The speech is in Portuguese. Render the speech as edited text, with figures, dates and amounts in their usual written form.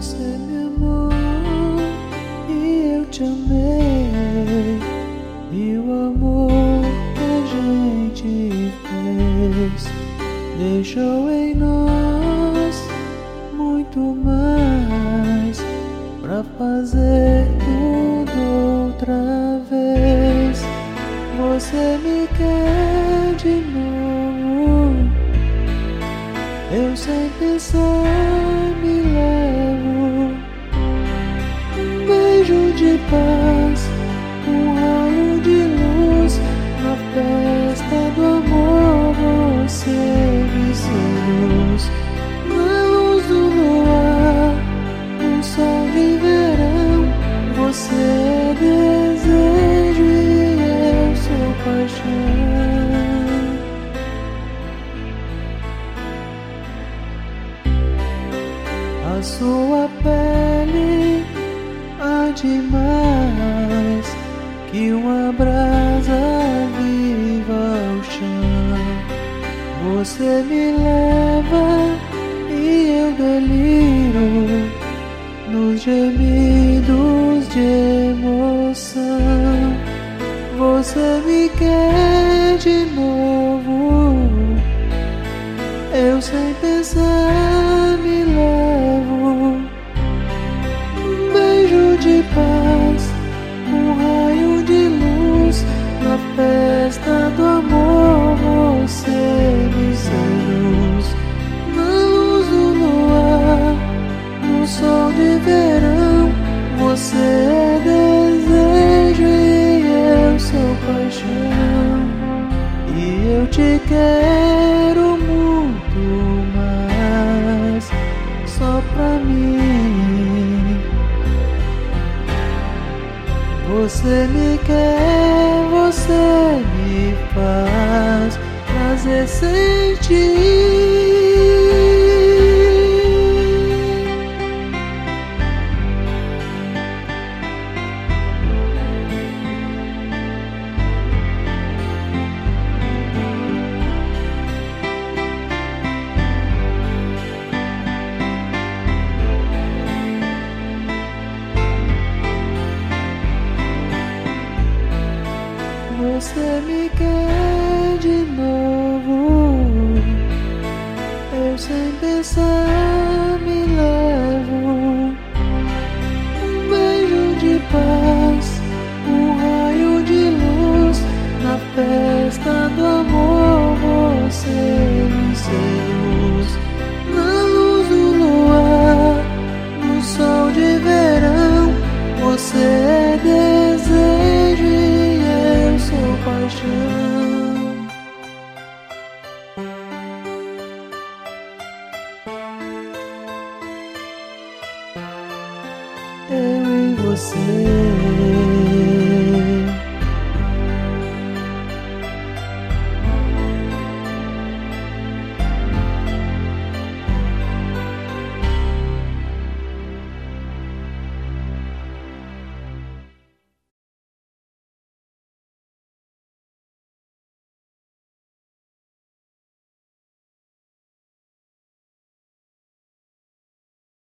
Você me amou e eu te amei, e o amor que a gente fez deixou em nós muito mais pra fazer tudo outra vez. Você me quer de novo, eu sem pensar me levo. Um beijo de paz, um raio de luz, na festa do amor você me seduz. Na luz do luar, no sol de verão, você é desejo e eu sou paixão. A sua pele arde mais que uma brasa viva ao chão. Você me leva e eu deliro nos gemidos de emoção. Você me quer de novo, eu sem pensar me levo. Um beijo de paz, um raio de luz, na festa do amor você me seduz. Na luz do luar, no sol de verão, você é desejo e eu sou paixão. E eu te quero muito mais, só pra mim. Você me quer, você me faz prazer sentir. Você me quer de novo, eu sem pensar me levo. Um beijo de paz, um raio de luz, na festa do amor você me seduz. Na luz do luar, no sol de verão, você é desejo e eu sou paixão. Eu e você.